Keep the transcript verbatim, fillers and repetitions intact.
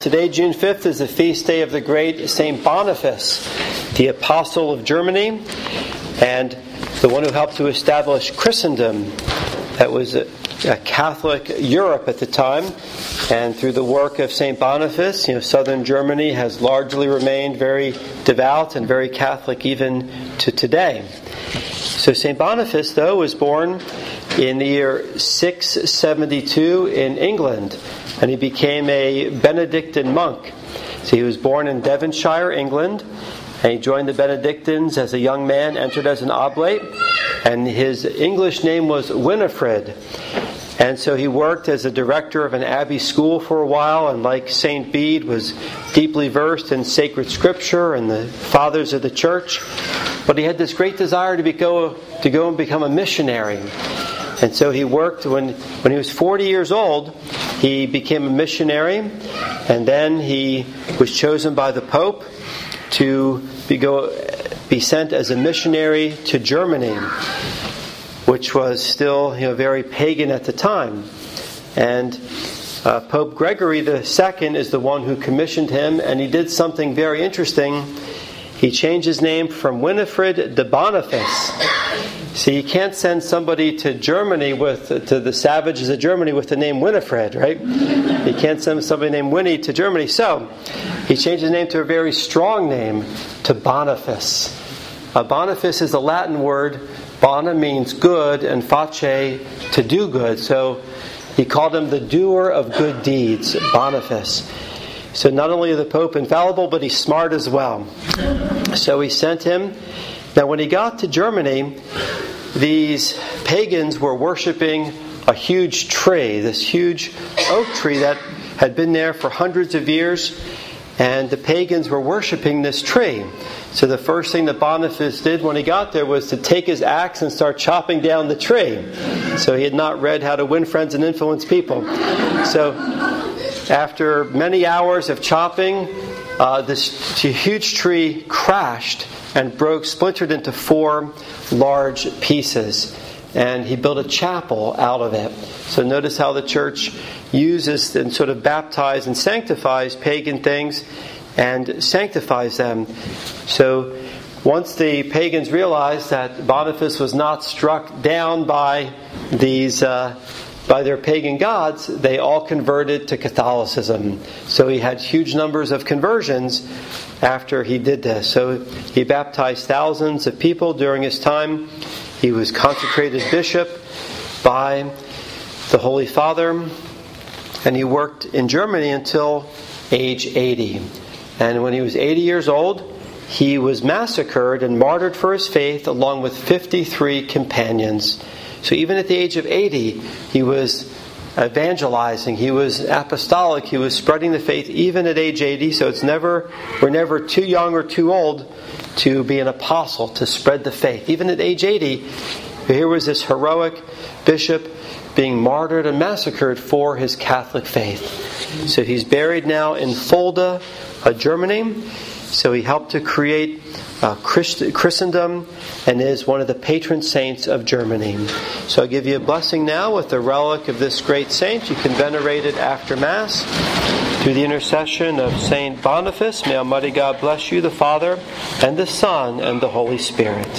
Today, June fifth, is the feast day of the great Saint Boniface, the apostle of Germany, and the one who helped to establish Christendom. That was a, a Catholic Europe at the time, and through the work of Saint Boniface, you know, southern Germany has largely remained very devout and very Catholic even to today. So Saint Boniface, though, was born in the year six seventy-two in England, and he became a Benedictine monk. So he was born in Devonshire, England, and he joined the Benedictines as a young man, entered as an oblate, and his English name was Winifred. And so he worked as a director of an abbey school for a while, and like Saint Bede, was deeply versed in sacred scripture and the fathers of the church. But he had this great desire to, be go, to go and become a missionary. And so he worked, when, when he was forty years old, he became a missionary, and then he was chosen by the Pope to be, go, be sent as a missionary to Germany, which was still, you know, very pagan at the time. And uh, Pope Gregory the Second is the one who commissioned him, and he did something very interesting. He changed his name from Winifred to Boniface. See, you can't send somebody to Germany with to the savages of Germany with the name Winifred, right? You can't send somebody named Winnie to Germany. So he changed his name to a very strong name, to Boniface. Uh, Boniface is a Latin word. Bona means good, and face, to do good. So he called him the doer of good deeds, Boniface. So not only is the Pope infallible, but he's smart as well. So he sent him. Now when he got to Germany, these pagans were worshiping a huge tree, this huge oak tree that had been there for hundreds of years, and the pagans were worshiping this tree. So the first thing that Boniface did when he got there was to take his axe and start chopping down the tree. So he had not read How to Win Friends and Influence People. So after many hours of chopping, uh, this huge tree crashed and broke, splintered into four large pieces. And he built a chapel out of it. So notice how the church uses and sort of baptizes and sanctifies pagan things and sanctifies them. So once the pagans realized that Boniface was not struck down by these uh, by their pagan gods, they all converted to Catholicism. So he had huge numbers of conversions after he did this. So he baptized thousands of people during his time. He was consecrated bishop by the Holy Father, and he worked in Germany until age eighty. And when he was eighty years old, he was massacred and martyred for his faith along with fifty-three companions. So even at the age of eighty, he was evangelizing, he was apostolic, he was spreading the faith even at age eighty. So it's never, we're never too young or too old to be an apostle, to spread the faith. Even at age eighty, here was this heroic bishop being martyred and massacred for his Catholic faith. So he's buried now in Fulda, uh, Germany. So he helped to create uh, Christ- Christendom and is one of the patron saints of Germany. So I'll give you a blessing now with the relic of this great saint. You can venerate it after Mass through the intercession of Saint Boniface. May Almighty God bless you, the Father, and the Son, and the Holy Spirit.